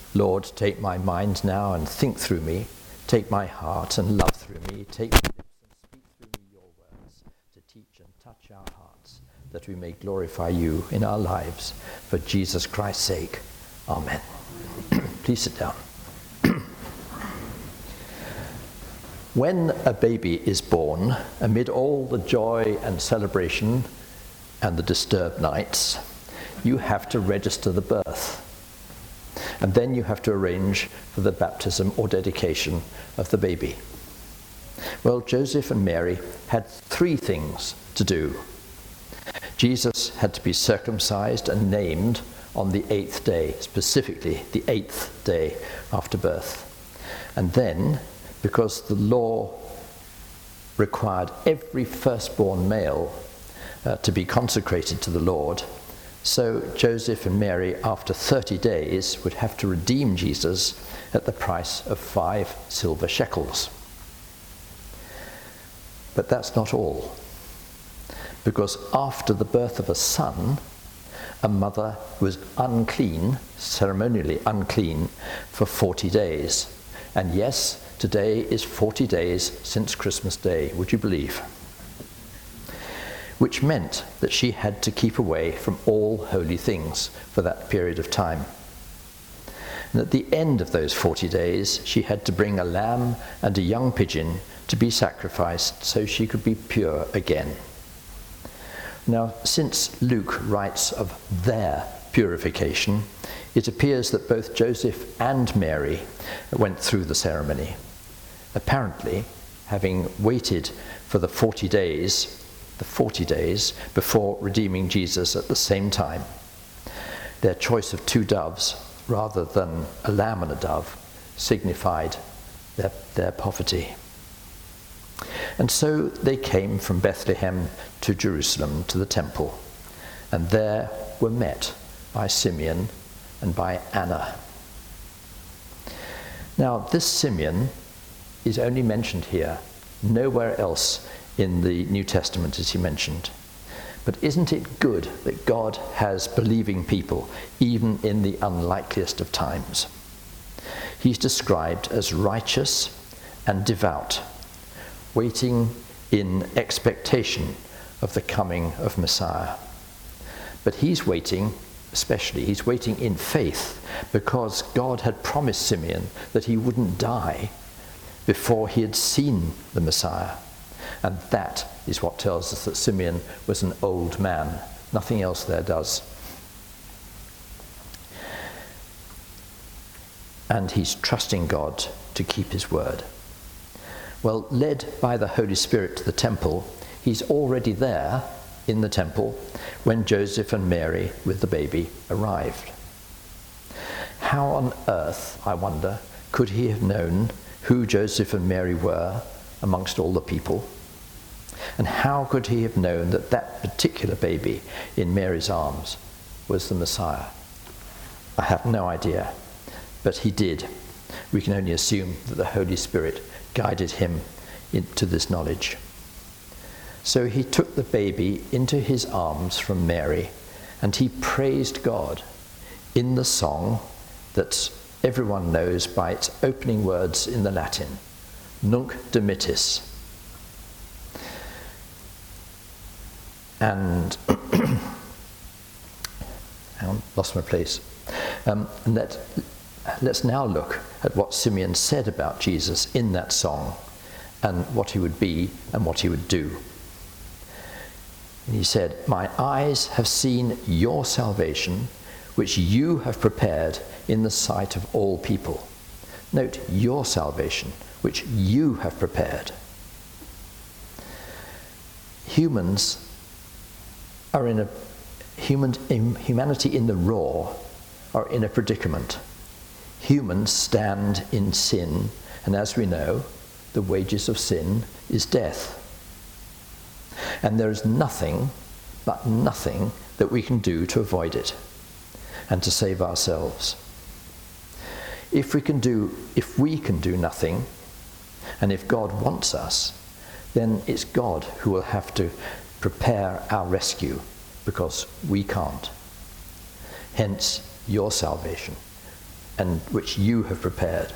Lord, take my mind now and think through me. Take my heart and love through me. Take my lips and speak through me your words to teach and touch our hearts, that we may glorify you in our lives. For Jesus Christ's sake. Amen. Please sit down. When a baby is born, amid all the joy and celebration and the disturbed nights, you have to register the birth. And then you have to arrange for the baptism or dedication of the baby. Well, Joseph and Mary had 3 things to do. Jesus had to be circumcised and named on the 8th day, specifically the 8th day after birth. And then, because the law required every firstborn male to be consecrated to the Lord, so Joseph and Mary, after 30 days, would have to redeem Jesus at the price of 5 silver shekels. But that's not all. Because after the birth of a son, a mother was unclean, ceremonially unclean, for 40 days. And yes, today is 40 days since Christmas Day, would you believe? Which meant that she had to keep away from all holy things for that period of time. And at the end of those 40 days, she had to bring a lamb and a young pigeon to be sacrificed so she could be pure again. Now, since Luke writes of their purification, it appears that both Joseph and Mary went through the ceremony. Apparently, having waited for the 40 days before redeeming Jesus at the same time, their choice of 2 doves rather than a lamb and a dove signified their poverty. And so they came from Bethlehem to Jerusalem to the temple, and there were met by Simeon and by Anna. Now, this Simeon is only mentioned here. Nowhere else in the New Testament is he mentioned. But isn't it good that God has believing people, even in the unlikeliest of times? He's described as righteous and devout, waiting in expectation of the coming of Messiah. But he's waiting in faith, because God had promised Simeon that he wouldn't die before he had seen the Messiah. And that is what tells us that Simeon was an old man. Nothing else there does. And he's trusting God to keep his word. Well, led by the Holy Spirit to the temple, he's already there in the temple when Joseph and Mary with the baby arrived. How on earth, I wonder, could he have known who Joseph and Mary were amongst all the people? And how could he have known that that particular baby in Mary's arms was the Messiah? I have no idea, but he did. We can only assume that the Holy Spirit guided him into this knowledge. So he took the baby into his arms from Mary, and he praised God in the song that everyone knows by its opening words in the Latin, Nunc dimittis. And I lost my place. Let's now look at what Simeon said about Jesus in that song, and what he would be and what he would do. And he said, "My eyes have seen your salvation, which you have prepared in the sight of all people." Note, your salvation, which you have prepared. Humans are humanity in the raw are in a predicament. Humans stand in sin, and as we know, the wages of sin is death. And there is nothing that we can do to avoid it and to save ourselves. If we can do nothing, and if God wants us, then it's God who will have to prepare our rescue, because we can't. Hence, your salvation, and which you have prepared.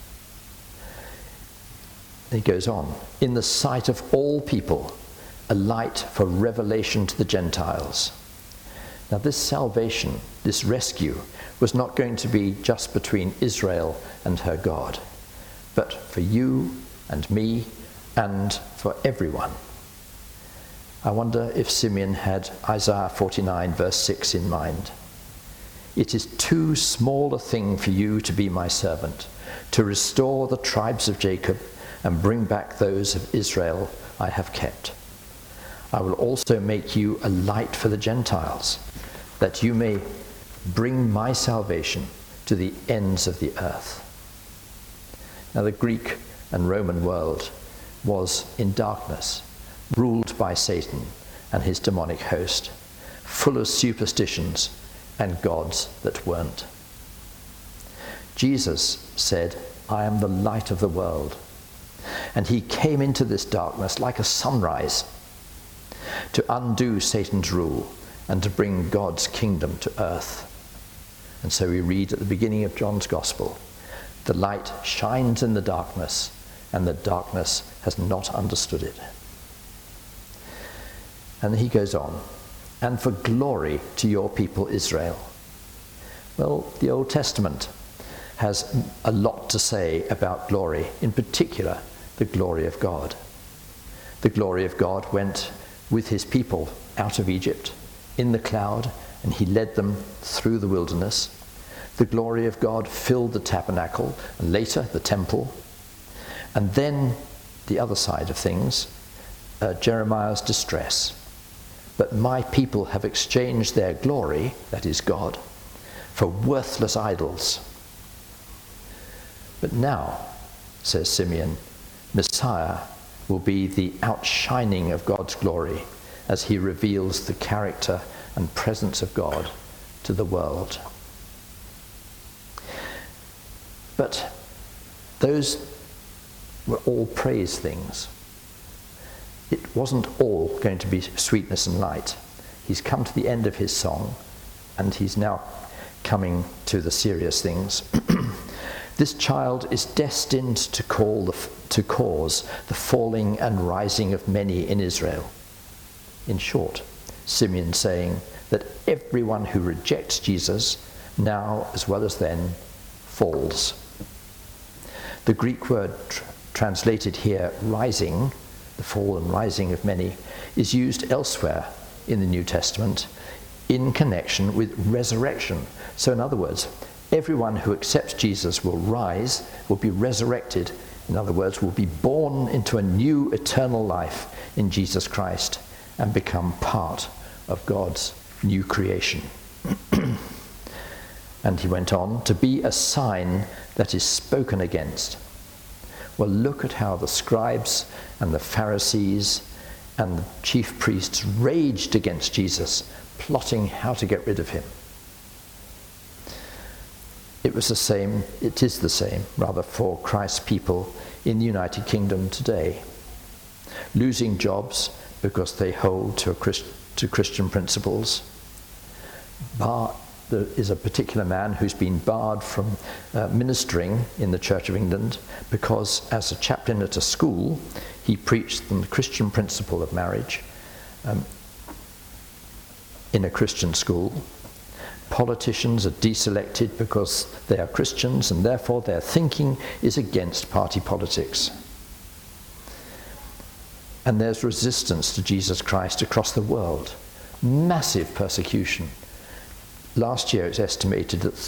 He goes on, in the sight of all people, a light for revelation to the Gentiles. Now this salvation, this rescue, was not going to be just between Israel and her God, but for you and me and for everyone. I wonder if Simeon had Isaiah 49 verse 6 in mind. It is too small a thing for you to be my servant, to restore the tribes of Jacob and bring back those of Israel I have kept. I will also make you a light for the Gentiles, that you may bring my salvation to the ends of the earth. Now the Greek and Roman world was in darkness, ruled by Satan and his demonic host, full of superstitions and gods that weren't. Jesus said, I am the light of the world. And he came into this darkness like a sunrise to undo Satan's rule and to bring God's kingdom to earth. And so we read at the beginning of John's Gospel, the light shines in the darkness, and the darkness has not understood it. And he goes on, and for glory to your people Israel. Well, the Old Testament has a lot to say about glory, in particular, the glory of God. The glory of God went with his people out of Egypt in the cloud, and he led them through the wilderness. The glory of God filled the tabernacle, and later the temple. And then the other side of things, Jeremiah's distress. But my people have exchanged their glory, that is God, for worthless idols. But now, says Simeon, Messiah will be the outshining of God's glory as he reveals the character and presence of God to the world. But those were all praise things. It wasn't all going to be sweetness and light. He's come to the end of his song, and he's now coming to the serious things. This child is destined to cause the falling and rising of many in Israel. In short, Simeon saying that everyone who rejects Jesus, now as well as then, falls. The Greek word translated here, rising, the fall and rising of many, is used elsewhere in the New Testament in connection with resurrection. So in other words, everyone who accepts Jesus will rise, will be resurrected. In other words, will be born into a new eternal life in Jesus Christ and become part of God's new creation. And he went on, to be a sign that is spoken against. Well, look at how the scribes and the Pharisees and the chief priests raged against Jesus, plotting how to get rid of him. It is the same, rather, for Christ's people in the United Kingdom today. Losing jobs because they hold to Christian principles. There is a particular man who's been barred from ministering in the Church of England because, as a chaplain at a school, he preached the Christian principle of marriage in a Christian school. Politicians are deselected because they are Christians, and therefore their thinking is against party politics. And there's resistance to Jesus Christ across the world. Massive persecution. Last year it's estimated that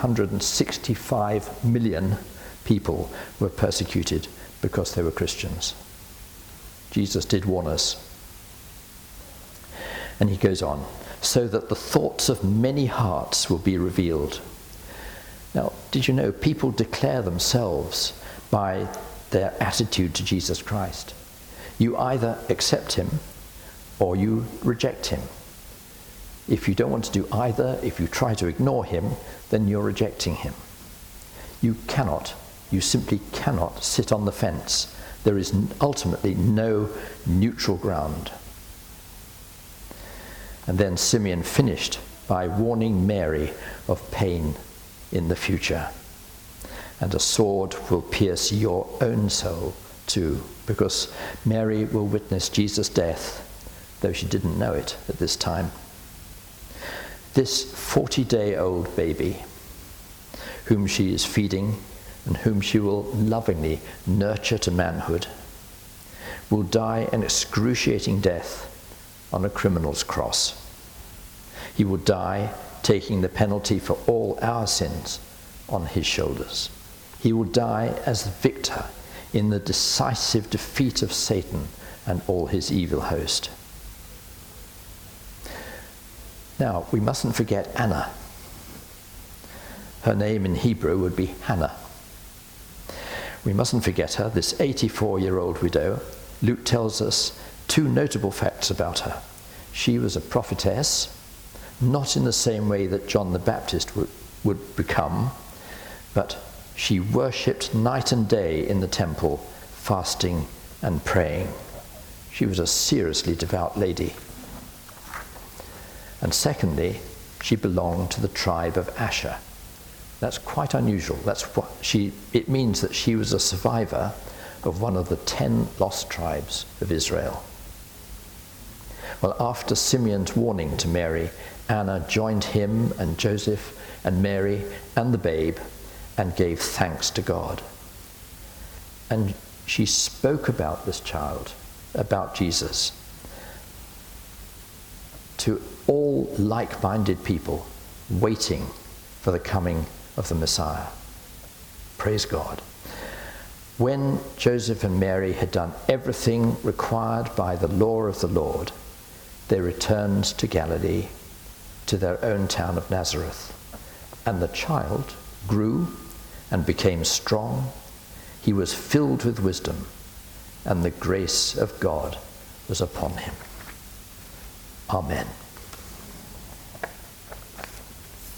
365 million people were persecuted because they were Christians. Jesus did warn us. And he goes on, so that the thoughts of many hearts will be revealed. Now, did you know people declare themselves by their attitude to Jesus Christ? You either accept him or you reject him. If you don't want to do either, if you try to ignore him, then you're rejecting him. You simply cannot sit on the fence. There is ultimately no neutral ground. And then Simeon finished by warning Mary of pain in the future. And a sword will pierce your own soul too, because Mary will witness Jesus' death, though she didn't know it at this time. This 40-day-old baby, whom she is feeding and whom she will lovingly nurture to manhood, will die an excruciating death on a criminal's cross. He will die taking the penalty for all our sins on his shoulders. He will die as the victor in the decisive defeat of Satan and all his evil host. Now, we mustn't forget Anna. Her name in Hebrew would be Hannah. We mustn't forget her, this 84-year-old widow. Luke tells us two notable facts about her. She was a prophetess, not in the same way that John the Baptist would become, but she worshipped night and day in the temple, fasting and praying. She was a seriously devout lady. And secondly, she belonged to the tribe of Asher. That's quite unusual. It means that she was a survivor of one of the 10 lost tribes of Israel. Well, after Simeon's warning to Mary, Anna joined him and Joseph and Mary and the babe and gave thanks to God. And she spoke about this child, about Jesus, to all like-minded people waiting for the coming of the Messiah. Praise God. When Joseph and Mary had done everything required by the law of the Lord, they returned to Galilee, to their own town of Nazareth. And the child grew and became strong. He was filled with wisdom, and the grace of God was upon him. Amen.